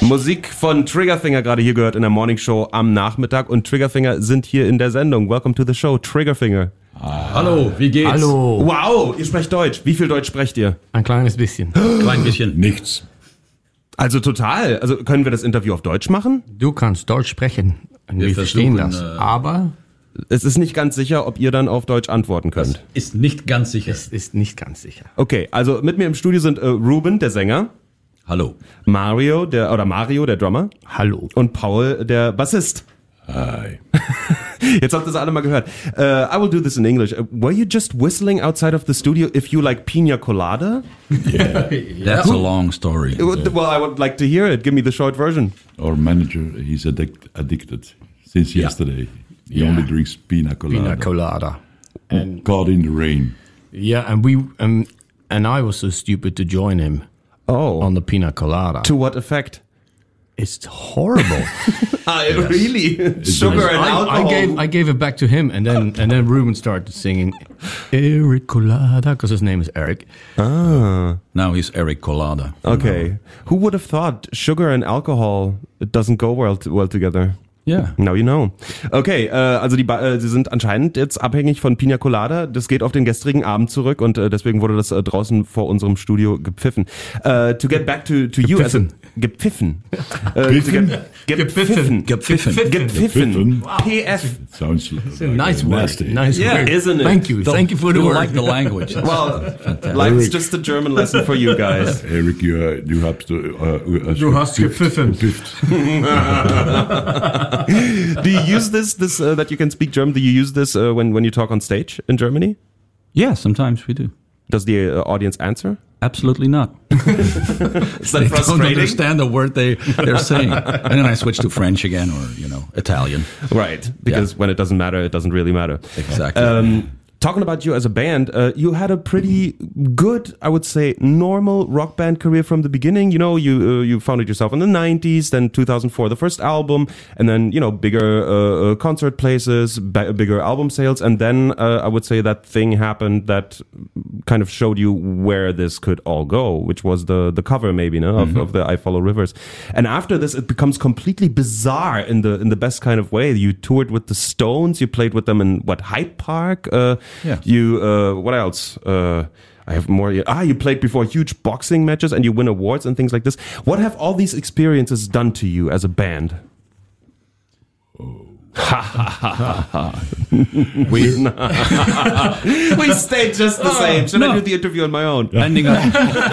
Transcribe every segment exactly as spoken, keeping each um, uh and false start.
Musik von Triggerfinger gerade hier gehört in der Morning Show am Nachmittag und Triggerfinger sind hier in der Sendung. Welcome to the show, Triggerfinger. Ah. Hallo, wie geht's? Hallo. Wow, ihr sprecht Deutsch. Wie viel Deutsch sprecht ihr? Ein kleines bisschen. Klein bisschen. Nichts. Also total. Also können wir das Interview auf Deutsch machen? Du kannst Deutsch sprechen. Und wir, wir verstehen das. Äh, aber es ist nicht ganz sicher, ob ihr dann auf Deutsch antworten könnt. Das ist nicht ganz sicher. Es ist nicht ganz sicher. Okay, also mit mir im Studio sind äh, Ruben, der Sänger. Hallo. Mario, der oder Mario, der Drummer. Hallo. Und Paul, der Bassist. Hi. Jetzt habt ihr es alle mal gehört. Uh, I will do this in English. Uh, were you just whistling outside of the studio if you like pina colada? Yeah. That's a long story. Well, I would like to hear it. Give me the short version. Our manager, he's addict, addicted since yeah. yesterday. He yeah. only drinks pina colada. Pina colada. And caught in the rain. Yeah, and we um, and I was so stupid to join him. Oh. On the pina colada. To what effect? It's horrible. uh, yes. Really? Sugar and I, alcohol. I gave I gave it back to him, and then and then Ruben started singing Eric Colada because his name is Eric. Ah. Now he's Eric Colada. Okay. Who would have thought sugar and alcohol it doesn't go well well together? Yeah. Now you know. Okay, äh, also die, äh, sie sind anscheinend jetzt abhängig von Pina Colada. Das geht auf den gestrigen Abend zurück und äh, deswegen wurde das äh, draußen vor unserem Studio gepfiffen. Uh, to get back to, to you as a... Gepfiffen. Uh, Gepfiffen? Gepfiffen. Gepfiffen. Gepfiffen. P F. Sounds it's a nice word. nasty. Nice yeah, word. Isn't it? Thank you. Don't, Thank you for the you word. like the language. Well, life's just a German lesson for you guys. Eric, you, uh, you have to... Uh, du hast gepfiffen. Do you use this, this uh, that you can speak German? Do you use this uh, when, when you talk on stage in Germany? Yeah, sometimes we do. Does the uh, audience answer? Absolutely not. Is that they frustrating? don't understand the word they, they're saying. And then I switch to French again or, you know, Italian. Right, because yeah. when it doesn't matter, it doesn't really matter. Exactly. Um, talking about you as a band, uh, you had a pretty good, I would say, normal rock band career from the beginning. You know, you uh, you founded yourself in the nineties, then two thousand four, the first album, and then, you know, bigger uh, uh, concert places, b- bigger album sales, and then uh, I would say that thing happened that kind of showed you where this could all go, which was the the cover maybe, no, of, mm-hmm. of the I Follow Rivers. And after this, it becomes completely bizarre in the in the best kind of way. You toured with the Stones, you played with them in what, Hyde Park? Uh, Yeah. You, uh, what else? Uh, I have more. Ah, you played before huge boxing matches and you win awards and things like this. What have all these experiences done to you as a band? Oh. we we stayed just the same. Should no. I do the interview on my own? Ending up,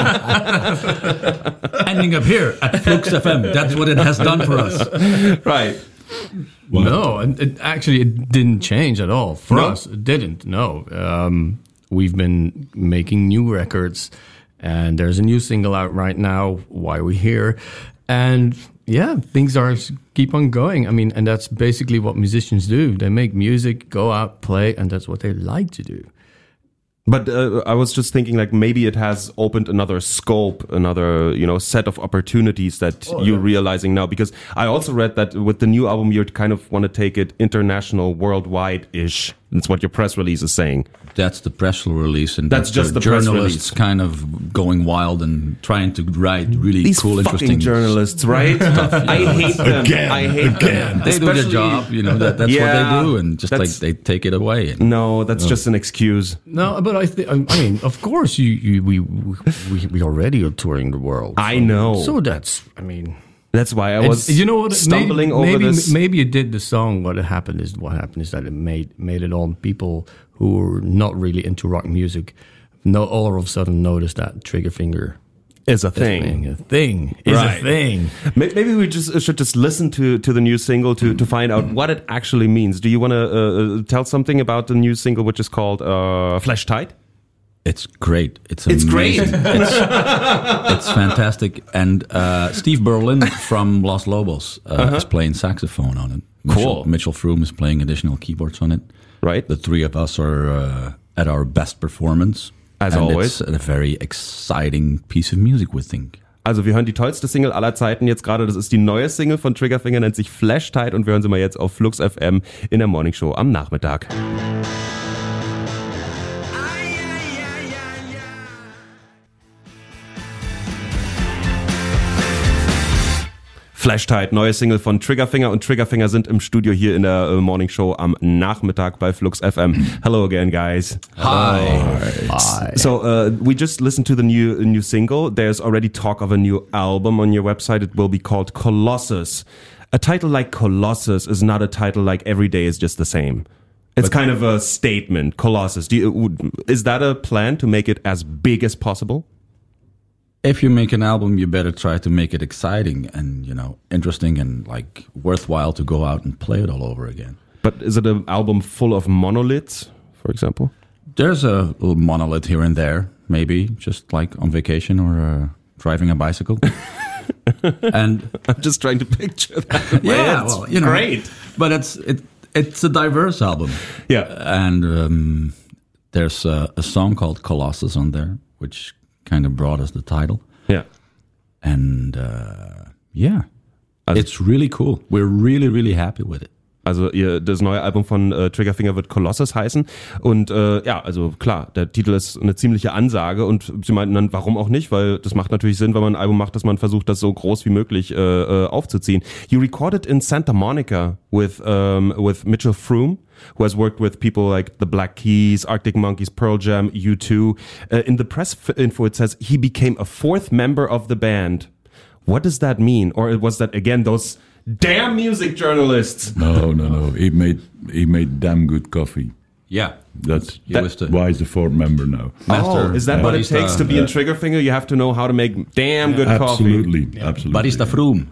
ending up here at Flux F M. That's what it has done for us. Right. What? No, and it, actually, it didn't change at all for no? us. It didn't. No, um, we've been making new records, and there's a new single out right now. Why Are We Here? And yeah, things are keep on going. I mean, and that's basically what musicians do. They make music, go out, play, and that's what they like to do. But uh, I was just thinking, like, maybe it has opened another scope, another, you know, set of opportunities that oh, you're yeah. realizing now. Because I also read that with the new album, you kind of want to take it international, worldwide-ish. That's what your press release is saying. That's the press release, and that's, that's just the, the journalists kind of going wild and trying to write really These cool, interesting journalists, right? stuff, I hate them. Again, I hate again. them. They Especially, do their job, you know. That, that's yeah, what they do, and just like they take it away. And, no, that's oh. just an excuse. No, but I think I mean, of course, you, you we we we already are touring the world. So, I know. So that's, I mean. That's why I was you know what, stumbling maybe, over maybe, this. Maybe it did the song. What happened is what happened is that it made made it on people who were not really into rock music. No, all of a sudden noticed that Triggerfinger is a thing. A thing is right. a thing. Maybe we just should just listen to, to the new single to, to find out what it actually means. Do you want to uh, tell something about the new single, which is called uh, Flash Tight? It's great. It's it's amazing. great. it's, it's fantastic. And uh, Steve Berlin from Los Lobos uh, uh-huh. is playing saxophone on it. Mitchell, cool. Mitchell Froome is playing additional keyboards on it. Right. The three of us are uh, at our best performance. As and always. It's a very exciting piece of music, we think. Also wir hören die tollste Single aller Zeiten jetzt gerade. Das ist die neue Single von Triggerfinger, nennt sich Flash Tight und wir hören sie mal jetzt auf Flux F M in der Morning Show am Nachmittag. Flash Tide, neue Single von Triggerfinger, und Triggerfinger sind im Studio hier in der äh, Morning Show am Nachmittag bei Flux F M. Hello again, guys. Hi. Hi. So uh, we just listened to the new new single. There's already talk of a new album on your website. It will be called Colossus. A title like Colossus is not a title like Every Day is Just the Same. It's but kind of a statement, Colossus. Do you, is that a plan to make it as big as possible? If you make an album, you better try to make it exciting and, you know, interesting and like worthwhile to go out and play it all over again. But is it an album full of monoliths, for example? There's a little monolith here and there, maybe just like on vacation or uh, driving a bicycle. And I'm just trying to picture that. Yeah, it's well, you know, great. But it's it it's a diverse album. Yeah, and um, there's a, a song called Colossus on there, which kind of brought us the title. Yeah. And uh, yeah, also, it's really cool. We're really, really happy with it. Also ihr, das neue Album von äh, Triggerfinger wird Colossus heißen. Und äh, ja, also klar, der Titel ist eine ziemliche Ansage. Und sie meinten dann, warum auch nicht? Weil das macht natürlich Sinn, wenn man ein Album macht, dass man versucht, das so groß wie möglich äh, äh, aufzuziehen. You recorded in Santa Monica with, um, with Mitchell Froom, who has worked with people like the Black Keys, Arctic Monkeys, Pearl Jam, U two. Uh, in the press info it says he became a fourth member of the band. What does that mean? Or was that, again, those damn music journalists? No, no, no. He made he made damn good coffee. Yeah. That's He was the why he's the fourth member now. master. Oh, is that uh, what it Batista, takes to be in Triggerfinger? You have to know how to make damn good coffee. Absolutely, absolutely. Batista Froom.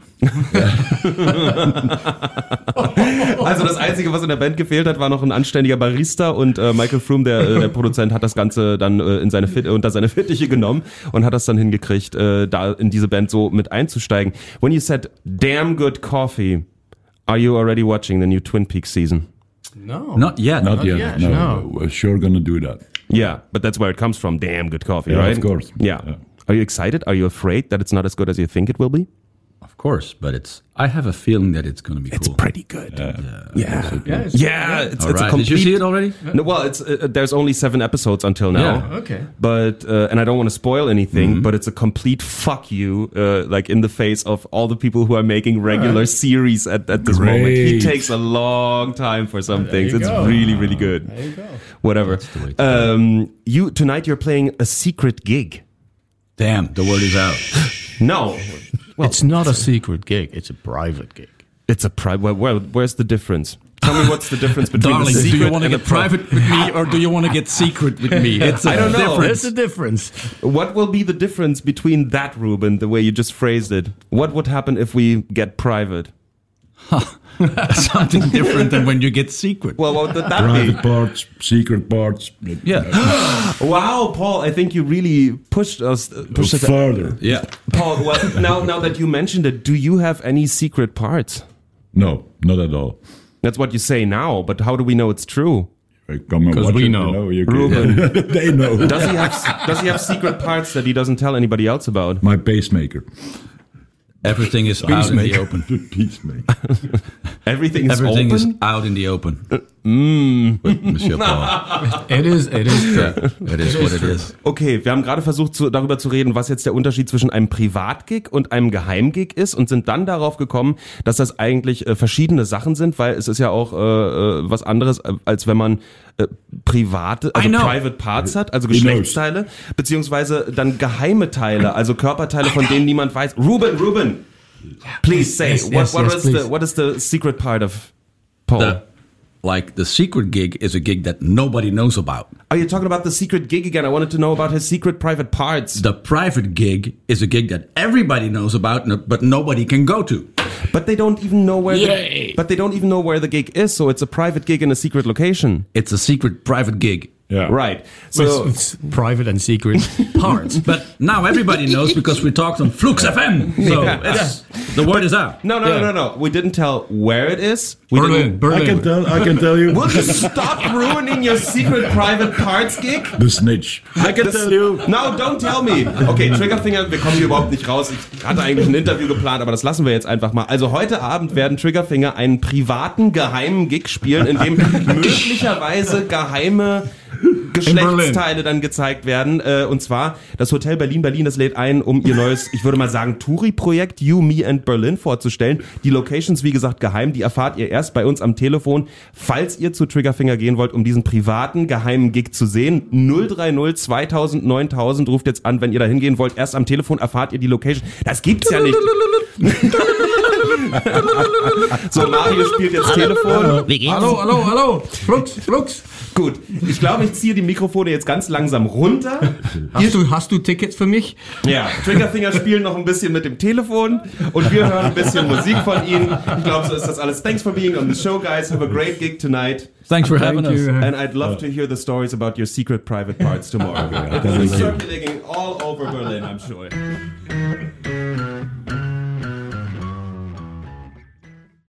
Also das Einzige, was in der Band gefehlt hat, war noch ein anständiger Barista, und äh, Michael Froom, der, äh, der Produzent, hat das Ganze dann äh, in seine Fit- unter seine Fittiche genommen und hat das dann hingekriegt, äh, da in diese Band so mit einzusteigen. When you said damn good coffee, are you already watching the new Twin Peaks season? No. Not yet. Not, Not yet. yet, No, no. we're sure gonna do that. Yeah, but that's where it comes from, damn good coffee, Yeah, right? of course. Yeah. Yeah. Are you excited? Are you afraid that it's not as good as you think it will be? Of course, but it's. I have a feeling that it's going to be It's cool. pretty good. Yeah. Yeah. Yeah, it's- Yeah, it's, All it's a right. complete... Did you see it already? No, well, it's uh, there's only seven episodes until now. Yeah. Okay. But uh, and I don't want to spoil anything, but it's a complete fuck you, uh, like in the face of all the people who are making regular series at, at this moment. He Great. takes a long time for some There things. you It's go. really, really good. There you go. Whatever. the way to Um, you tonight you're playing a secret gig. Damn, the word is out. No, well, It's not a secret gig. It's a private gig. it's a private. Well, well, where's the difference? Tell me what's the difference between Darling, the do secret you want to and get a pri- private with me or do you want to get secret with me? It's a I don't know. difference. There's a difference. What will be the difference between that, Ruben, the way you just phrased it? What would happen if we get private? Something different than when you get secret. Well, what would that Private be? parts, secret parts. Yeah. Wow, Paul, I think you really pushed us. Uh, pushed us Further. Yeah. Paul, well, now, now that you mentioned it, do you have any secret parts? No, not at all. That's what you say now, but how do we know it's true? Uh, Come and 'Cause watch we it, know. You know you Ruben. can, they know. Does he have Does he have secret parts that he doesn't tell anybody else about? My pacemaker. Everything is out in the open. The peacemaker. Everything is Everything open. is out in the open. Mm. With Monsieur Paul. It is. It is true. Yeah, it is what it is. Okay, wir haben gerade versucht, zu, darüber zu reden, was jetzt der Unterschied zwischen einem Privatgig und einem Geheimgig ist, und sind dann darauf gekommen, dass das eigentlich äh, verschiedene Sachen sind, weil es ist ja auch äh, äh, was anderes, äh, als wenn man äh, private, also I know. Private Parts hat, also He knows. Geschlechtsteile, beziehungsweise dann geheime Teile, also Körperteile, von denen niemand weiß. Ruben, Ruben, please say, Yes, what, yes, what yes, is the please. what is the secret part of Paul? The, like the secret gig is a gig that nobody knows about. Are you talking about the secret gig again? I wanted to know about his secret private parts. The private gig is a gig that everybody knows about, no- but nobody can go to. But they don't even know where Yay. the, but they don't even know where the gig is, so it's a private gig in a secret location. It's a secret private gig. Yeah. Right. So So it's private and secret parts. But now everybody knows because we talked on Flux F M. So Yeah. it's, the word is out. no, no, Yeah. no, no, no. We didn't tell where it is. We Berlin. didn't. Berlin. I can tell. I can tell you. Will you stop ruining your secret private parts gig? The snitch. I can Das- tell you. No, don't tell me. Okay, Triggerfinger, wir kommen hier überhaupt nicht raus. Ich hatte eigentlich ein Interview geplant, aber das lassen wir jetzt einfach mal. Also heute Abend werden Triggerfinger einen privaten, geheimen Gig spielen, in dem möglicherweise geheime Geschlechtsteile dann gezeigt werden. Äh, und zwar das Hotel Berlin Berlin, das lädt ein, um ihr neues, ich würde mal sagen, Touri-Projekt You, Me and Berlin vorzustellen. Die Locations, wie gesagt, geheim. Die erfahrt ihr erst bei uns am Telefon. Falls ihr zu Triggerfinger gehen wollt, um diesen privaten, geheimen Gig zu sehen, null drei null zweitausend neuntausend ruft jetzt an, wenn ihr da hingehen wollt. Erst am Telefon erfahrt ihr die Location. Das gibt's ja nicht. So, Mario spielt jetzt hallo, Telefon. Hallo, wie geht's? Hallo, hallo, hallo. Flux, Flux. Gut, ich glaube, ich ziehe die Mikrofone jetzt ganz langsam runter. Hast du, hast du Tickets für mich? Ja, Triggerfinger spielen noch ein bisschen mit dem Telefon und wir hören ein bisschen Musik von ihnen. Ich glaube, so ist das alles. Thanks for being on the show, guys. Have a great gig tonight. Thanks for having Thank us. you. And I'd love to hear the stories about your secret private parts tomorrow. It will be circulating all over Berlin, I'm sure.